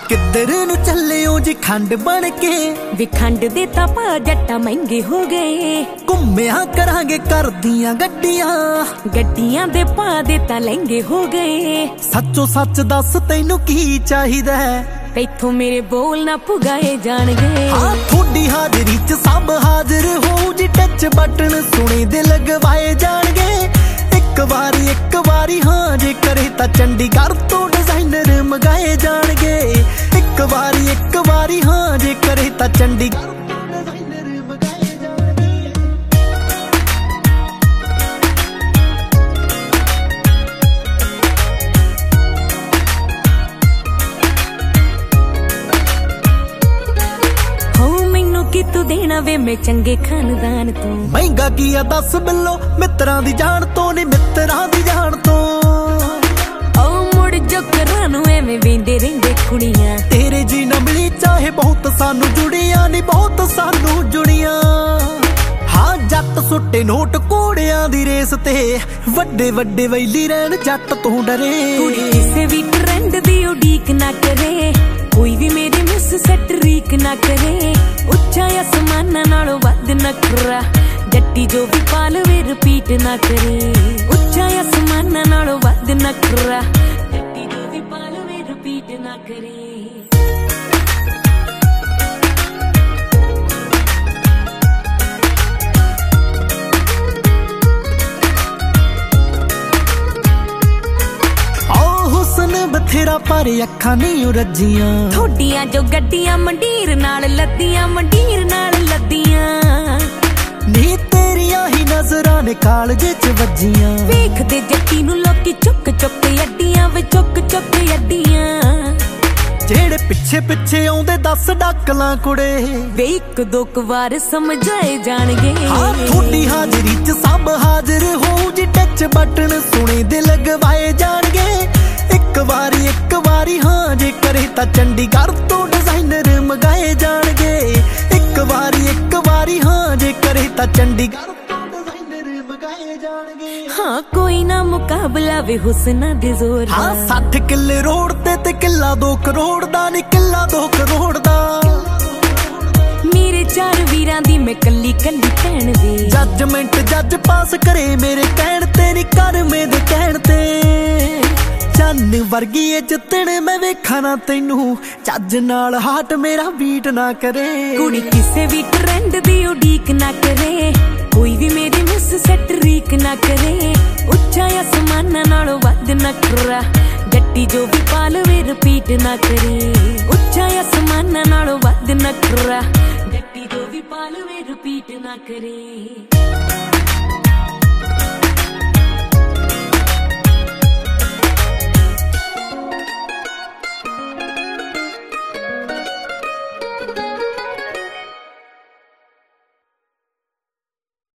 किधर नू चले हो जी खंड बन के वे खंड दे तां पा जट्टा महंगे हो गए। घुम्मिया करांगे कर दियां गड्डियां, गड्डियां दे पा दे तां लहंगे हो गए। सच्चो सच दस तैनू की चाहिदा है, तैथों मेरे बोल ना पुगाए जाणगे। हाँ थोड़ी हाजरी च सब हाजिर हो जी, टच बटन सुने दे लगवाए जाणगे। एक बारी हाँ जे करे तां चंडीगढ़ तो डिजाइनर मंगाए जाणगे। एक बारी हाँ जे करे तां चंडीगढ़ तो डिजाइनर मंगाए जाणगे। कि तू देना वे मैं चंगे खानदान तो महंगा किया 10 बिलो मित्रां दी जान तो नी मित्रां दी जान तो। ओ मुड़ जो करानू एवें वेंदे रहिंदे कुड़ियां, तेरे जी ना मिली चाहे बहुत सानू जुड़ियां नी बहुत सानू जुड़ियां। हाँ जट सुट्टे नोट कोड़ियां दी रेस ते वड्डे वड्डे वैली रहन जट तो डरे। कुड़ी किसे भी ट्रेंड दी उड़ीक ना करे, कोई भी मेरी मिस सेट रीक ना करे। उच्चा आसमाना नालों वध नखरा, जट्टी जो भी पालवे रिपीट ना करे। उच्चा आसमाना नालों वध नखरा, जट्टी जो भी पालवे रिपीट ना करे। बथेरा पर अखा नहीं रजियां, थोड़ियां जो गड्डियां मंडीर नाल लद्दियां, मंडीर नाल लद्दियां। नी तेरियां ही नजरां ने कालजे च वजियां। वेखदे जट्टी नू लोकी चुक चुक अड्डियां वे चुक चुक अड्डियां। जेड़े पिछे पिछे आउंदे 10 डकलां कुड़े वे एक दो वार समझाए जाणगे। हाँ थोड़ी हाजरी च सब हाजिर हो जी, टच बटन सुने दे लगवाए जाणगे। एक बारी हाँ जे करे तां चंडीगढ़ तो डिजाइनर मंगाए जाणगे। एक बारी हाँ जे करे तां चंडीगढ़ तो डिजाइनर मंगाए जाणगे। हाँ कोई ना मुकाबला वे हुस्ना दे जोर। हाँ 60 किले रोड ते किला 2 करोड़ दा नी किला 2 करोड़ दा। मेरे 4 वीरां दी मैं कल्ली कल्ली भैन वे। जजमेंट जज पास करे मेरे कहण ते नी कर मेरे कहण ते। चन्न वर्गी जितने मैं वेखा ना तैनू, चज नाल हाट मेरा बीट ना करे। कुड़ी किसे भी ट्रेंड दी उड़ीक ना करे, कोई भी मेरी मिस सेट रीक ना करे। उच्चा आसमाना नालों वध नखरा, जट्टी जो भी पालवे रिपीट ना करे। उच्चा आसमाना नालों वध नखरा, जट्टी जो भी पालवे रिपीट ना करे।